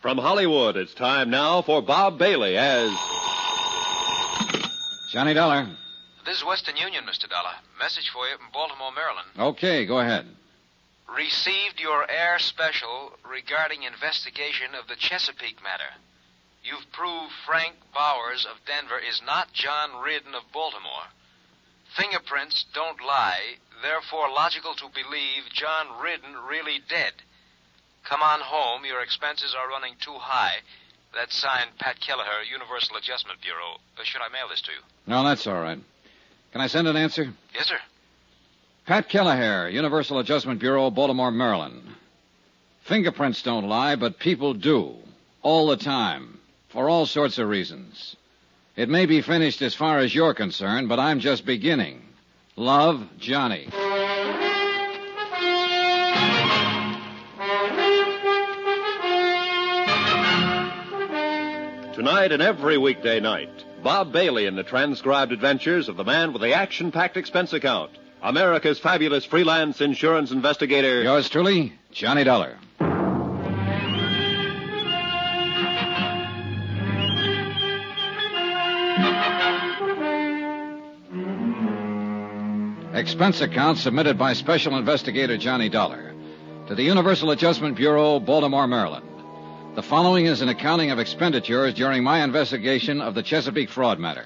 From Hollywood, it's time now for Bob Bailey as... Johnny Dollar. This is Western Union, Mr. Dollar. Message for you from Baltimore, Maryland. Okay, go ahead. Received your air special regarding investigation of the Chesapeake matter. You've proved Frank Bowers of Denver is not John Reardon of Baltimore. Fingerprints don't lie, therefore logical to believe John Reardon really dead. Come on home. Your expenses are running too high. That's signed Pat Kelleher, Universal Adjustment Bureau. Should I mail this to you? No, that's all right. Can I send an answer? Yes, sir. Pat Kelleher, Universal Adjustment Bureau, Baltimore, Maryland. Fingerprints don't lie, but people do. All the time. For all sorts of reasons. It may be finished as far as you're concerned, but I'm just beginning. Love, Johnny. Tonight and every weekday night, Bob Bailey in the transcribed adventures of the man with the action-packed expense account, America's fabulous freelance insurance investigator... Yours truly, Johnny Dollar. Expense account submitted by Special Investigator Johnny Dollar to the Universal Adjustment Bureau, Baltimore, Maryland. The following is an accounting of expenditures during my investigation of the Chesapeake fraud matter.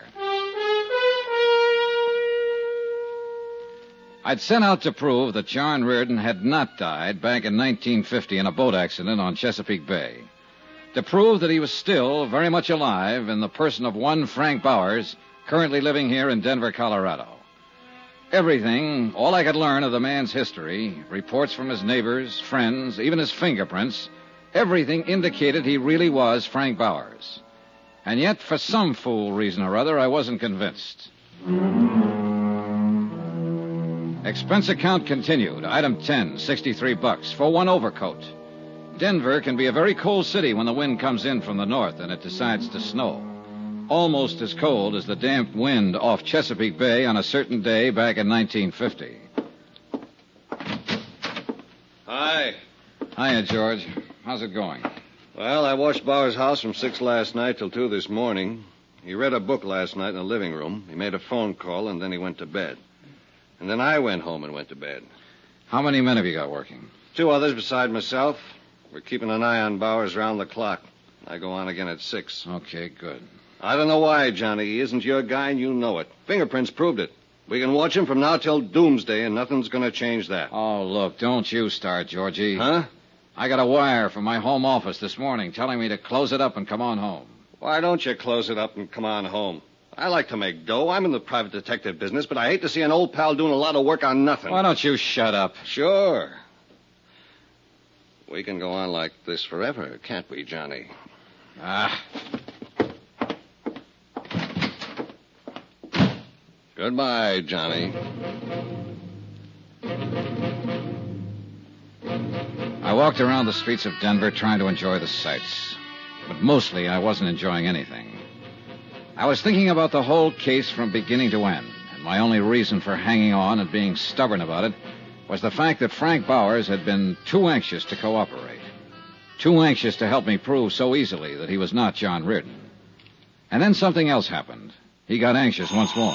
I'd set out to prove that John Reardon had not died back in 1950 in a boat accident on Chesapeake Bay. To prove that he was still very much alive in the person of one Frank Bowers, currently living here in Denver, Colorado. Everything, all I could learn of the man's history, reports from his neighbors, friends, even his fingerprints, everything indicated he really was Frank Bowers. And yet, for some fool reason or other, I wasn't convinced. Expense account continued. Item 10, $63 for one overcoat. Denver can be a very cold city when the wind comes in from the north and it decides to snow. Almost as cold as the damp wind off Chesapeake Bay on a certain day back in 1950. Hi. Hiya, George. How's it going? Well, I watched Bauer's house from 6 last night till 2 this morning. He read a book last night in the living room. He made a phone call, and then he went to bed. And then I went home and went to bed. How many men have you got working? 2 others beside myself. We're keeping an eye on Bowers round the clock. I go on again at 6. Okay, good. I don't know why, Johnny. He isn't your guy, and you know it. Fingerprints proved it. We can watch him from now till doomsday, and nothing's going to change that. Oh, look, don't you start, Georgie. Huh? I got a wire from my home office this morning telling me to close it up and come on home. Why don't you close it up and come on home? I like to make dough. I'm in the private detective business, but I hate to see an old pal doing a lot of work on nothing. Why don't you shut up? Sure. We can go on like this forever, can't we, Johnny? Ah. Goodbye, Johnny. I walked around the streets of Denver trying to enjoy the sights. But mostly I wasn't enjoying anything. I was thinking about the whole case from beginning to end, and my only reason for hanging on and being stubborn about it was the fact that Frank Bowers had been too anxious to cooperate. Too anxious to help me prove so easily that he was not John Reardon. And then something else happened. He got anxious once more.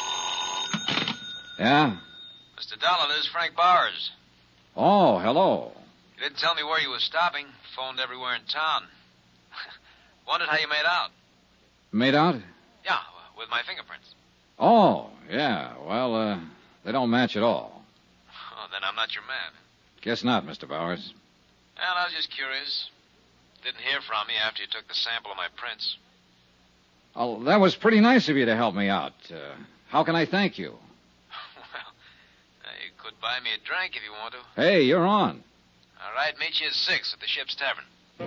Yeah? Mr. Dollar, this is Frank Bowers. Oh, hello. You didn't tell me where you were stopping. Phoned everywhere in town. Wondered how you made out. Made out? Yeah, with my fingerprints. Oh, yeah. Well, they don't match at all. Oh, then I'm not your man. Guess not, Mr. Bowers. Well, I was just curious. Didn't hear from me after you took the sample of my prints. Oh, that was pretty nice of you to help me out. How can I thank you? Well, you could buy me a drink if you want to. Hey, you're on. All right, meet you at 6 at the Ship's Tavern.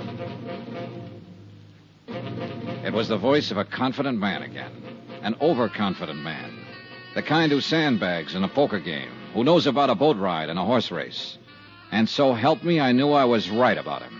It was the voice of a confident man again. An overconfident man. The kind who sandbags in a poker game, who knows about a boat ride and a horse race. And so help me, I knew I was right about him.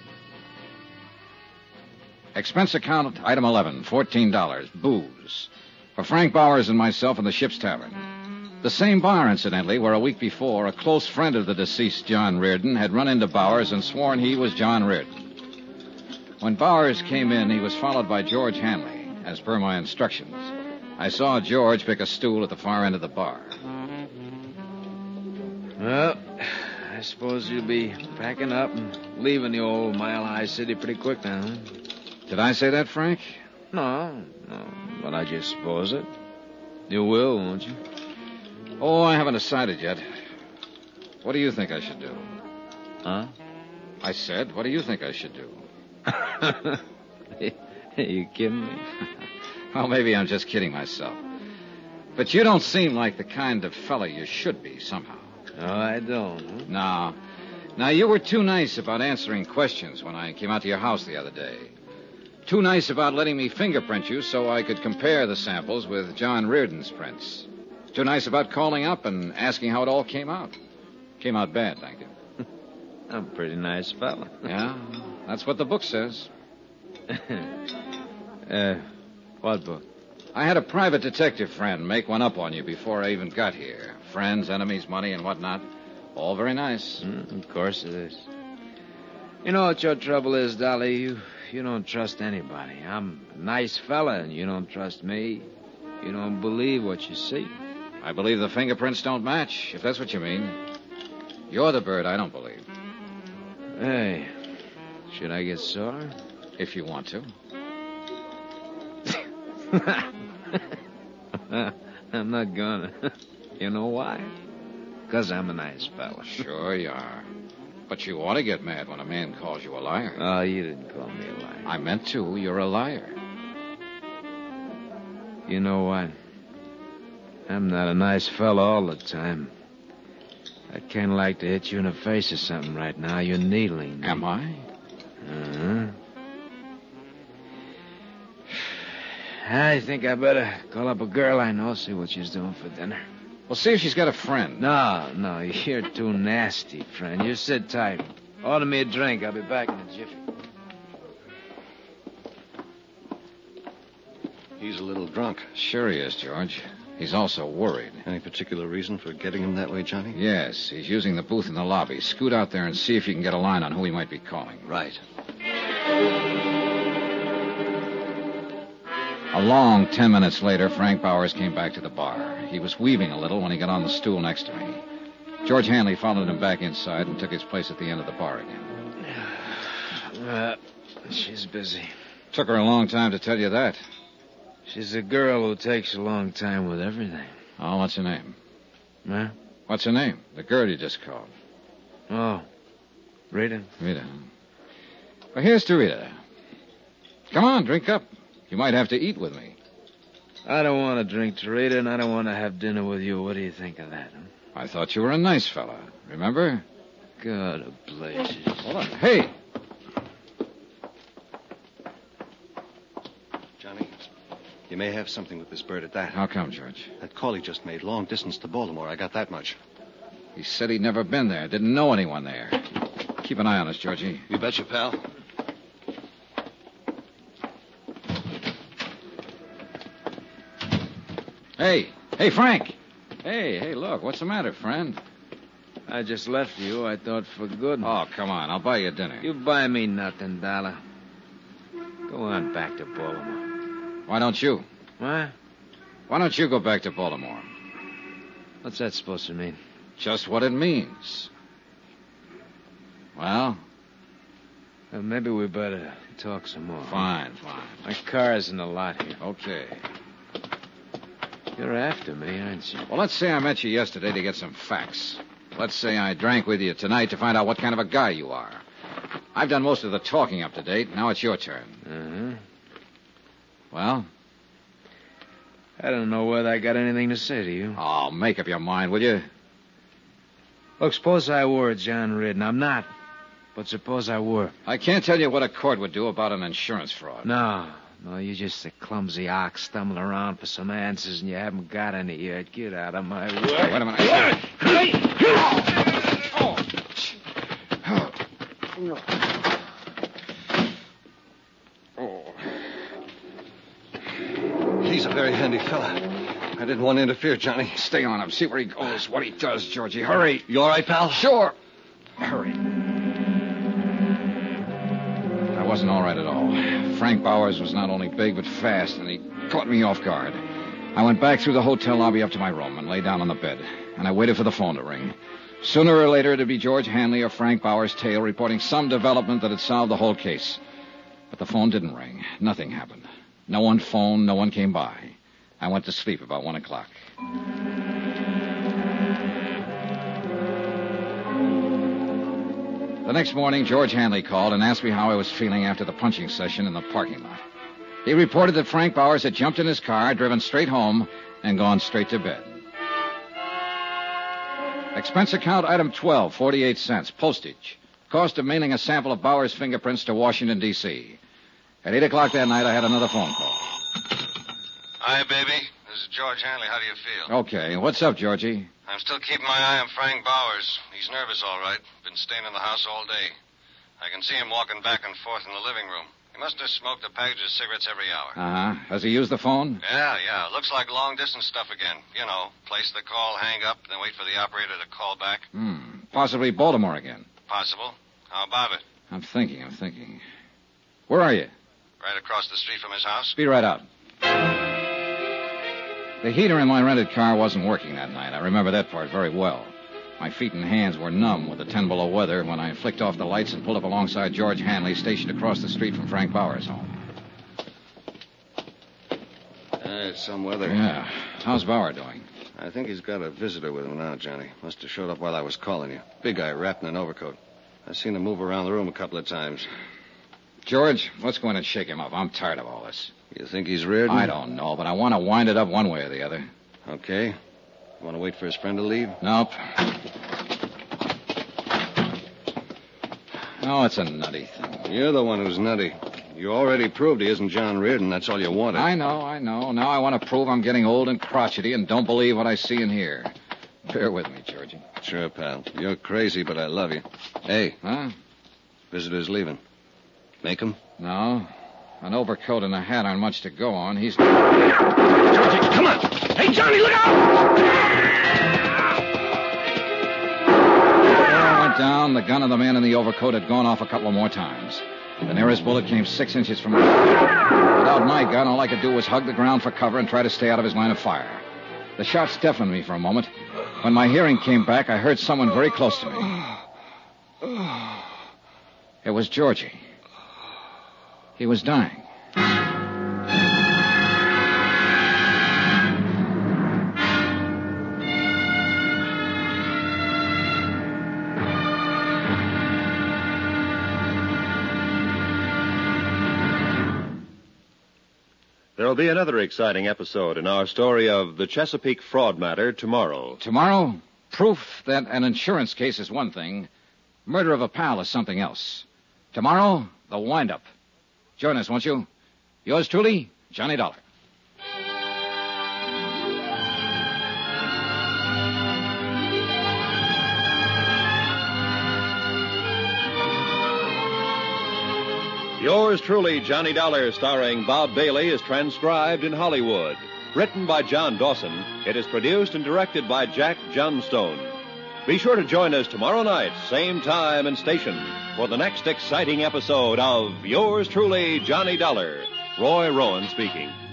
Expense account, item 11, $14, booze. For Frank Bowers and myself in the Ship's Tavern. The same bar, incidentally, where a week before, a close friend of the deceased John Reardon had run into Bowers and sworn he was John Reardon. When Bowers came in, he was followed by George Hanley, as per my instructions. I saw George pick a stool at the far end of the bar. Well, I suppose you'll be packing up and leaving the old Mile High City pretty quick now, huh? Did I say that, Frank? No, but I just suppose it. You will, won't you? Oh, I haven't decided yet. What do you think I should do? Huh? I said, what do you think I should do? You kidding me? Well, maybe I'm just kidding myself. But you don't seem like the kind of fella you should be, somehow. No, I don't. Huh? No. Now, you were too nice about answering questions when I came out to your house the other day. Too nice about letting me fingerprint you so I could compare the samples with John Reardon's prints. Too nice about calling up and asking how it all came out. Came out bad, thank you. I'm a pretty nice fella. Yeah, that's what the book says. What book? I had a private detective friend make one up on you before I even got here. Friends, enemies, money, and whatnot. All very nice. Of course it is. You know what your trouble is, Dolly? You don't trust anybody. I'm a nice fella, and you don't trust me. You don't believe what you see. I believe the fingerprints don't match, if that's what you mean. You're the bird I don't believe. Hey, should I get sore? If you want to. I'm not gonna. You know why? Because I'm a nice fella. Sure you are. But you ought to get mad when a man calls you a liar. Oh, you didn't call me a liar. I meant to. You're a liar. You know what? I'm not a nice fella all the time. I'd kind of like to hit you in the face or something right now. You're needling me. Am I? Uh-huh. I think I better call up a girl I know, see what she's doing for dinner. Well, see if she's got a friend. No, you're too nasty, friend. You sit tight. Order me a drink. I'll be back in a jiffy. He's a little drunk. Sure he is, George. He's also worried. Any particular reason for getting him that way, Johnny? Yes, he's using the booth in the lobby. Scoot out there and see if you can get a line on who he might be calling. Right. A long 10 minutes later, Frank Bowers came back to the bar. He was weaving a little when he got on the stool next to me. George Hanley followed him back inside and took his place at the end of the bar again. She's busy. Took her a long time to tell you that. She's a girl who takes a long time with everything. Oh, what's her name? Huh? What's her name? The girl you just called. Oh, Rita. Rita. Well, here's to Rita. Come on, drink up. You might have to eat with me. I don't want to drink to Rita, and I don't want to have dinner with you. What do you think of that, huh? I thought you were a nice fella. Remember? God of blazes. Hold on. Hey! Johnny, you may have something with this bird at that. How come, George? That call he just made, long distance to Baltimore. I got that much. He said he'd never been there. Didn't know anyone there. Keep an eye on us, Georgie. You betcha, pal. Hey, Frank. Hey, look. What's the matter, friend? I just left you, I thought, for good. Oh, come on. I'll buy you dinner. You buy me nothing, Dollar. Go on back to Baltimore. Why don't you? What? Why don't you go back to Baltimore? What's that supposed to mean? Just what it means. Well? Maybe we better talk some more. Fine. My car's in the lot here. Okay. You're after me, aren't you? Well, let's say I met you yesterday to get some facts. Let's say I drank with you tonight to find out what kind of a guy you are. I've done most of the talking up to date. Now it's your turn. Uh-huh. Well? I don't know whether I got anything to say to you. Oh, make up your mind, will you? Look, suppose I were John Reardon. I'm not. But suppose I were. I can't tell you what a court would do about an insurance fraud. No, you're just a clumsy ox stumbling around for some answers, and you haven't got any yet. Get out of my way. Wait a minute. He's a very handy fella. I didn't want to interfere, Johnny. Stay on him. See where he goes, what he does, Georgie. Hurry. You all right, pal? Sure. Hurry. Now, wasn't all right at all. Frank Bowers was not only big, but fast, and he caught me off guard. I went back through the hotel lobby up to my room and lay down on the bed, and I waited for the phone to ring. Sooner or later, it'd be George Hanley or Frank Bowers' tale reporting some development that had solved the whole case. But the phone didn't ring. Nothing happened. No one phoned, no one came by. I went to sleep about 1 o'clock. The next morning, George Hanley called and asked me how I was feeling after the punching session in the parking lot. He reported that Frank Bowers had jumped in his car, driven straight home, and gone straight to bed. Expense account item 12, 48 cents, postage. Cost of mailing a sample of Bowers' fingerprints to Washington, D.C. At 8 o'clock that night, I had another phone call. Hi, baby. This is George Hanley. How do you feel? Okay. What's up, Georgie? I'm still keeping my eye on Frank Bowers. He's nervous, all right. Been staying in the house all day. I can see him walking back and forth in the living room. He must have smoked a package of cigarettes every hour. Uh-huh. Has he used the phone? Yeah. Looks like long-distance stuff again. You know, place the call, hang up, then wait for the operator to call back. Possibly Baltimore again. Possible. How about it? I'm thinking. Where are you? Right across the street from his house. Be right out. The heater in my rented car wasn't working that night. I remember that part very well. My feet and hands were numb with the 10 below weather when I flicked off the lights and pulled up alongside George Hanley, stationed across the street from Frank Bowers' home. It's some weather. Yeah. How's Bauer doing? I think he's got a visitor with him now, Johnny. Must have showed up while I was calling you. Big guy wrapped in an overcoat. I've seen him move around the room a couple of times. George, let's go in and shake him up. I'm tired of all this. You think he's Reardon? I don't know, but I want to wind it up one way or the other. Okay. You want to wait for his friend to leave? Nope. Oh, it's a nutty thing. You're the one who's nutty. You already proved he isn't John Reardon. That's all you wanted. I know. Now I want to prove I'm getting old and crotchety and don't believe what I see and hear. Bear with me, Georgie. Sure, pal. You're crazy, but I love you. Hey. Huh? Visitor's leaving. Make him? No. An overcoat and a hat aren't much to go on. He's... Georgie, come on! Hey, Johnny, look out! Before I went down, the gun of the man in the overcoat had gone off a couple more times. The nearest bullet came 6 inches from my head. Without my gun, all I could do was hug the ground for cover and try to stay out of his line of fire. The shots deafened me for a moment. When my hearing came back, I heard someone very close to me. It was Georgie. He was dying. There will be another exciting episode in our story of the Chesapeake fraud matter tomorrow. Tomorrow, proof that an insurance case is one thing, murder of a pal is something else. Tomorrow, the wind-up. Join us, won't you? Yours truly, Johnny Dollar. Yours truly, Johnny Dollar, starring Bob Bailey, is transcribed in Hollywood. Written by John Dawson, it is produced and directed by Jack Johnstone. Be sure to join us tomorrow night, same time and station, for the next exciting episode of Yours truly, Johnny Dollar. Roy Rowan speaking.